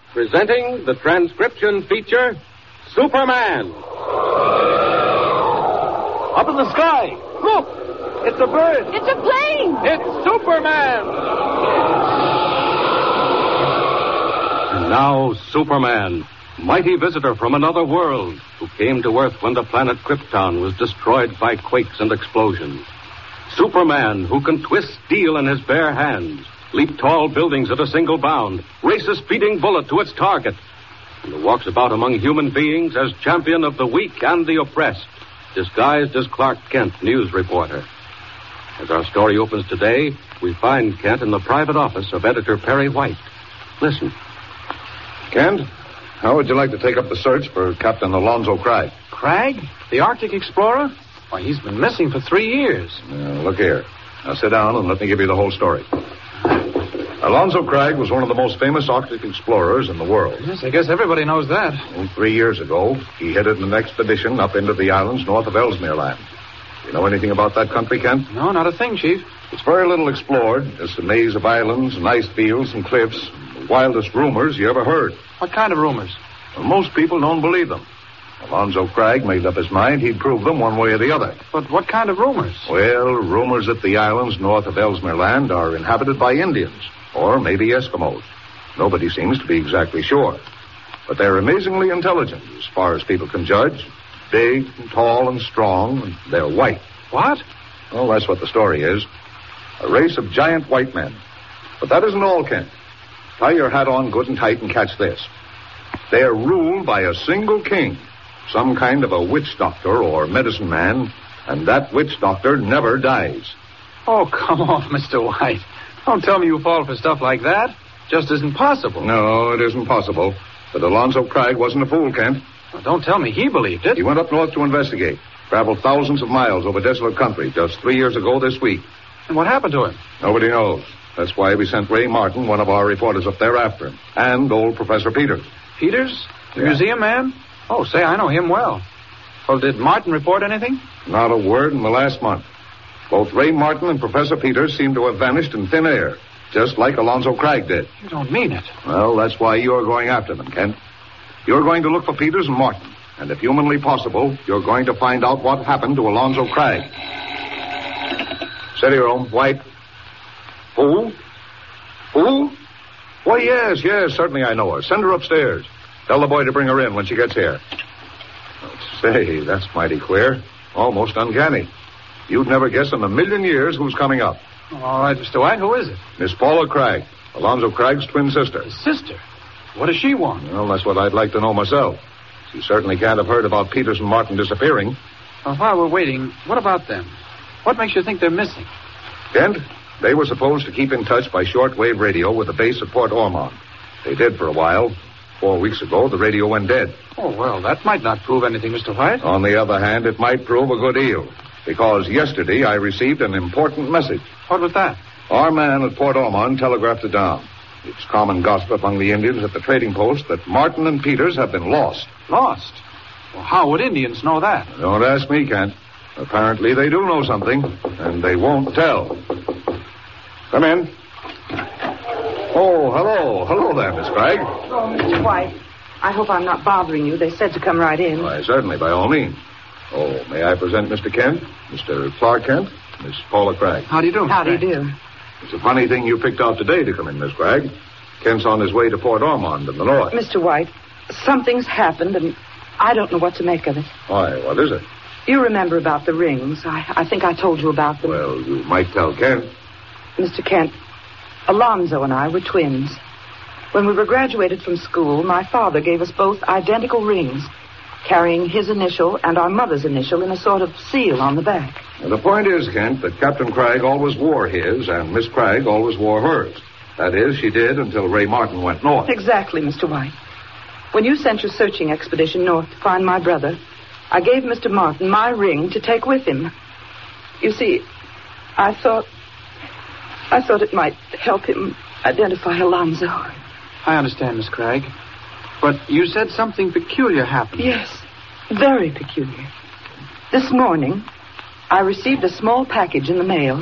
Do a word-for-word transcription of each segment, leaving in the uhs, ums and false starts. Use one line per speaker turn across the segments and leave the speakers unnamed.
presenting the transcription feature, Superman.
Up in the sky. Look! It's a bird.
It's a plane.
It's Superman. And now, Superman, mighty visitor from another world, who came to Earth when the planet Krypton was destroyed by quakes and explosions. Superman, who can twist steel in his bare hands, leap tall buildings at a single bound, race a speeding bullet to its target, and who walks about among human beings as champion of the weak and the oppressed, disguised as Clark Kent, news reporter. As our story opens today, we find Kent in the private office of editor Perry White. Listen.
Kent, how would you like to take up the search for Captain Alonzo Craig?
Craig? The Arctic explorer? Why, he's been missing for three years.
Now, look here. Now, sit down and let me give you the whole story. Alonzo Craig was one of the most famous Arctic explorers in the world.
Yes, I guess everybody knows that.
Well, three years ago, he headed an expedition up into the islands north of Ellesmere Land. You know anything about that country, Kent?
No, not a thing, Chief.
It's very little explored. Just a maze of islands and ice fields and cliffs. The wildest rumors you ever heard.
What kind of rumors?
Well, most people don't believe them. Alonzo Craig made up his mind he'd prove them one way or the other.
But what kind of rumors?
Well, rumors that the islands north of Ellesmere Land are inhabited by Indians, or maybe Eskimos. Nobody seems to be exactly sure. But they're amazingly intelligent, as far as people can judge. Big and tall and strong, and they're white.
What?
Well, that's what the story is. A race of giant white men. But that isn't all, Kent. Tie your hat on good and tight and catch this. They're ruled by a single king, some kind of a witch doctor or medicine man, and that witch doctor never dies.
Oh, come on, Mister White. Don't tell me you fall for stuff like that. Just isn't possible.
No, it isn't possible. But Alonzo Craig wasn't a fool, Kent.
Well, don't tell me he believed it.
He went up north to investigate. Traveled thousands of miles over desolate country just three years ago this week.
And what happened to him?
Nobody knows. That's why we sent Ray Martin, one of our reporters, up there after him. And old Professor Peters.
Peters? The
Yeah.
museum man? Oh, say, I know him well. Well, did Martin report anything?
Not a word in the last month. Both Ray Martin and Professor Peters seem to have vanished in thin air, just like Alonzo Craig did.
You don't mean it.
Well, that's why you're going after them, Kent. You're going to look for Peters and Martin. And if humanly possible, you're going to find out what happened to Alonzo Craig. Steady, Rome. White. Who? Who? Why, yes, yes, certainly I know her. Send her upstairs. Tell the boy to bring her in when she gets here. Say, that's mighty queer. Almost uncanny. You'd never guess in a million years who's coming up.
All right, Mister White, who is it?
Miss Paula Craig, Alonzo Craig's twin sister.
His sister? What does she want?
Well, that's what I'd like to know myself. She certainly can't have heard about Peters and Martin disappearing.
Well, while we're waiting, what about them? What makes you think they're missing?
Kent, they were supposed to keep in touch by shortwave radio with the base at Port Ormond. They did for a while. Four weeks ago, the radio went dead.
Oh, well, that might not prove anything, Mister White.
On the other hand, it might prove a good deal. Because yesterday I received an important message.
What was that?
Our man at Port Ormond telegraphed it down. It's common gossip among the Indians at the trading post that Martin and Peters have been lost.
Lost? Well, how would Indians know that?
Don't ask me, Kent. Apparently they do know something, and they won't tell. Come in. Oh, hello. Hello there, Miss Craig.
Oh, Mister White, I hope I'm not bothering you. They said to come right in.
Why, certainly, by all means. Oh, may I present Mister Kent, Mister Clark Kent, Miss Paula Craig.
How do you do, Mister
How do you
Craig?
do?
It's a funny thing you picked out today to come in, Miss Craig. Kent's on his way to Port Ormond in the north.
Mister White, something's happened, and I don't know what to make of it.
Why, what is it?
You remember about the rings. I, I think I told you about them.
Well, you might tell Kent.
Mister Kent, Alonzo and I were twins. When we were graduated from school, my father gave us both identical rings, carrying his initial and our mother's initial in a sort of seal on the back.
Now, the point is, Kent, that Captain Craig always wore his, and Miss Craig always wore hers. That is, she did until Ray Martin went north.
Exactly, Mister White. When you sent your searching expedition north to find my brother, I gave Mister Martin my ring to take with him. You see, I thought... I thought it might help him identify Alonzo.
I understand, Miss Craig. But you said something peculiar happened.
Yes, very peculiar. This morning, I received a small package in the mail.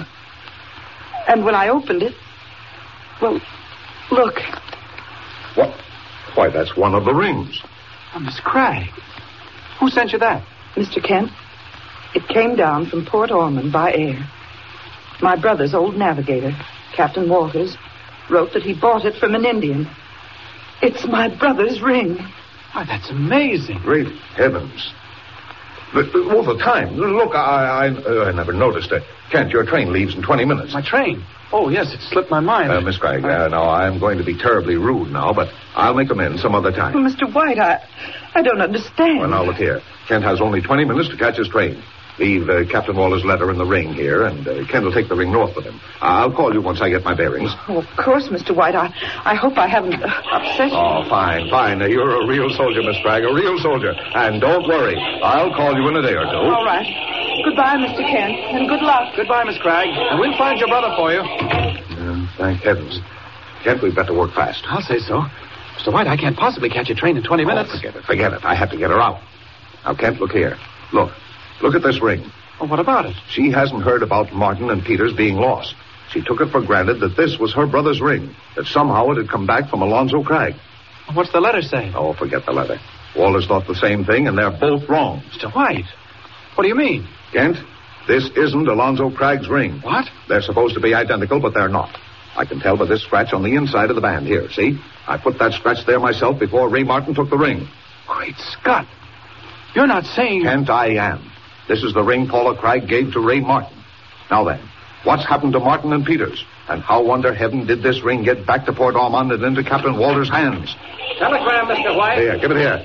And when I opened it... Well, look.
What? Why, that's one of the rings.
Oh, Miss Cragg. Who sent you that?
Mister Kent, it came down from Port Ormond by air. My brother's old navigator, Captain Walters, wrote that he bought it from an Indian. It's my brother's ring.
Why, that's amazing.
Great heavens. But, all the time. Look, I I, uh, I never noticed it. Kent, your train leaves in twenty minutes.
My train? Oh, yes, it slipped my mind.
Uh, Miss Cragg, uh, now, I'm going to be terribly rude now, but I'll make amends some other time.
Well, Mister White, I, I don't understand.
Well, now, look here. Kent has only twenty minutes to catch his train. Leave uh, Captain Waller's letter in the ring here, and uh, Kent will take the ring north with him. I'll call you once I get my bearings.
Oh, of course, Mister White. I, I hope I haven't uh, upset you.
Oh, fine, fine. Uh, you're a real soldier, Miss Cragg, a real soldier. And don't worry. I'll call you in a day or two.
All right. Goodbye, Mister Kent, and good luck.
Goodbye, Miss Cragg. And we'll find your brother for you.
Uh, thank heavens. Kent, we'd better work fast.
I'll say so. Mister White, I can't possibly catch a train in twenty minutes.
Oh, forget it, forget it. I have to get her out. Now, Kent, look here. Look. Look at this ring.
Oh, what about it?
She hasn't heard about Martin and Peters being lost. She took it for granted that this was her brother's ring, that somehow it had come back from Alonzo Cragg.
What's the letter say?
Oh, forget the letter. Walters thought the same thing, and they're both wrong.
Mister White, what do you mean?
Kent, this isn't Alonzo Cragg's ring.
What?
They're supposed to be identical, but they're not. I can tell by this scratch on the inside of the band here, see? I put that scratch there myself before Ray Martin took the ring.
Great Scott. You're not saying...
Kent, I am. This is the ring Paula Cragg gave to Ray Martin. Now then, what's happened to Martin and Peters? And how under heaven did this ring get back to Port Ormond and into Captain Walter's hands?
Telegram, Mister White.
Here, give it here.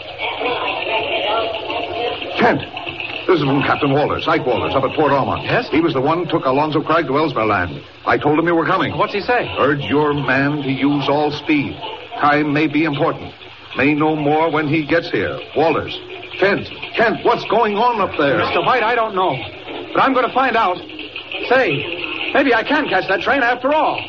Kent, this is from Captain Walters, Ike Walters, up at Port Ormond.
Yes?
He was the one who took Alonzo Cragg to Ellesmere Land. I told him you were coming.
What's he say?
Urge your man to use all speed. Time may be important. May know more when he gets here. Walters. Kent, Kent, what's going on up there?
Mister White, I don't know. But I'm going to find out. Say, maybe I can catch that train after all.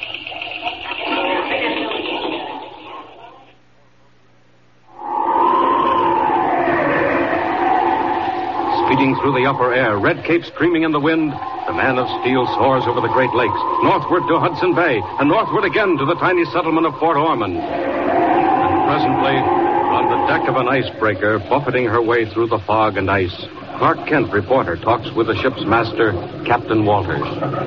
Speeding through the upper air, red cape streaming in the wind, the man of steel soars over the Great Lakes, northward to Hudson Bay, and northward again to the tiny settlement of Port Ormond. And presently, on the deck of an icebreaker, buffeting her way through the fog and ice, Clark Kent, reporter, talks with the ship's master, Captain Walters.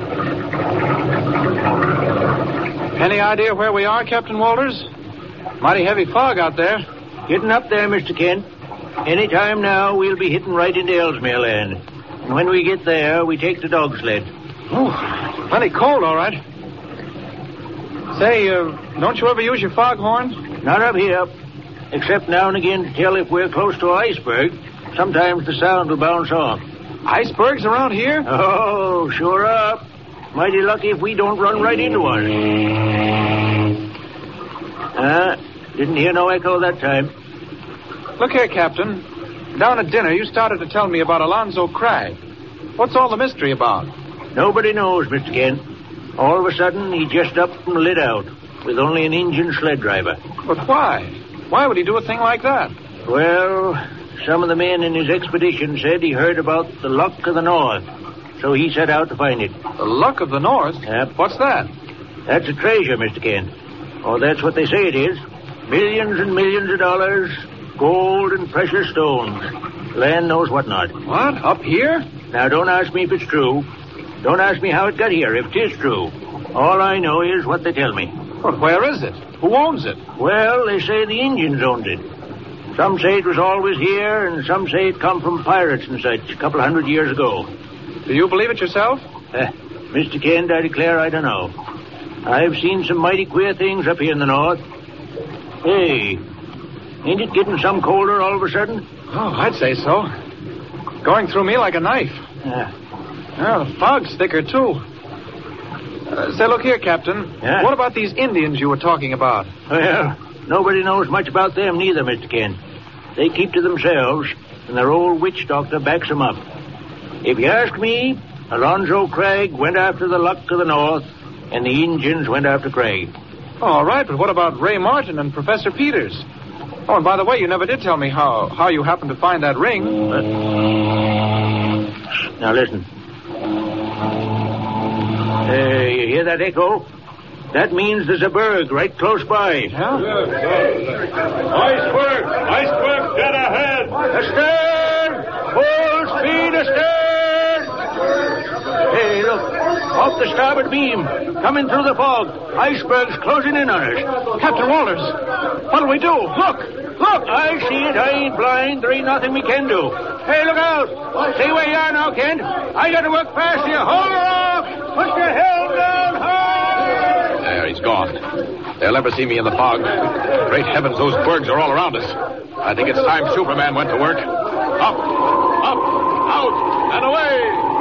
Any idea where we are, Captain Walters? Mighty heavy fog out there.
Getting up there, Mister Kent. Any time now, we'll be hitting right into Ellesmere Land. And when we get there, we take the dog sled.
Oh, plenty cold, all right. Say, uh, don't you ever use your foghorn?
Not up here. Except now and again to tell if we're close to an iceberg. Sometimes the sound will bounce off.
Icebergs around here?
Oh, sure up. Mighty lucky if we don't run right into one. Uh, didn't hear no echo that time.
Look here, Captain. Down at dinner, you started to tell me about Alonzo Cragg. What's all the mystery about?
Nobody knows, Mister Kent. All of a sudden, he just up and lit out with only an engine sled driver.
But why? Why would he do a thing like that?
Well, some of the men in his expedition said he heard about the Luck of the North, so he set out to find it.
The Luck of the North?
Yep.
What's that?
That's a treasure, Mister Kent. Oh, that's what they say it is. Millions and millions of dollars, gold and precious stones. Land knows what not.
What? Up here?
Now, don't ask me if it's true. Don't ask me how it got here, if it is true. All I know is what they tell me.
But where is it? Who owns it?
Well, they say the Indians owned it. Some say it was always here, and some say it come from pirates and such a couple hundred years ago.
Do you believe it yourself?
Uh, Mister Kent, I declare I don't know. I've seen some mighty queer things up here in the north. Hey, ain't it getting some colder all of a sudden?
Oh, I'd say so. Going through me like a knife.
Yeah.
Well, the fog's thicker, too. Uh, say, look here, Captain.
Yeah?
What about these Indians you were talking about?
Well, nobody knows much about them neither, Mister Kent. They keep to themselves, and their old witch doctor backs them up. If you ask me, Alonzo Cragg went after the Luck of the North, and the Indians went after Cragg.
All right, but what about Ray Martin and Professor Peters? Oh, and by the way, you never did tell me how, how you happened to find that ring.
Uh, now, listen. Uh, you hear that echo? That means there's a berg right close by.
Yeah?
Iceberg! Iceberg, dead ahead!
Astern! Full speed astern! Hey, look. Off the starboard beam. Coming through the fog. Iceberg's closing in on us.
Captain Walters, what'll we do? Look!
Look! I see it. I ain't blind. There ain't nothing we can do. Hey, look out! Stay where you are now, Kent. I gotta work past you. Hold her off! Put your helm down hard!
There, he's gone. They'll never see me in the fog. Great heavens, those bergs are all around us. I think it's time Superman went to work. Up, up, out, and away!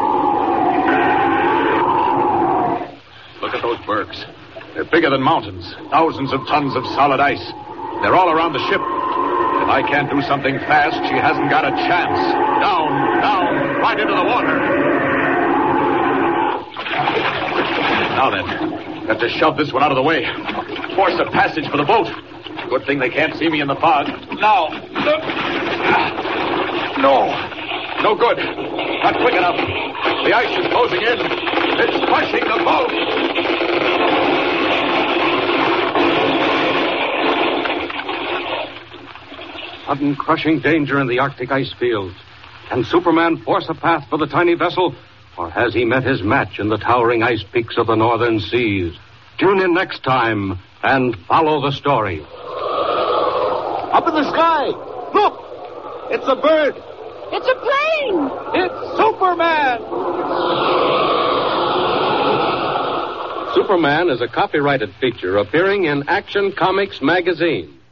Look at those bergs. They're bigger than mountains. Thousands of tons of solid ice. They're all around the ship. If I can't do something fast, she hasn't got a chance. Down, down, right into the water. Now then, have to shove this one out of the way. Force a passage for the boat. Good thing they can't see me in the fog. Now. No. No good. Not quick enough. The ice is closing in. It's crushing the boat.
Sudden crushing danger in the Arctic ice fields. Can Superman force a path for the tiny vessel? Or has he met his match in the towering ice peaks of the northern seas? Tune in next time and follow the story.
Up in the sky! Look! It's a bird!
It's a plane!
It's Superman!
Superman is a copyrighted feature appearing in Action Comics magazine.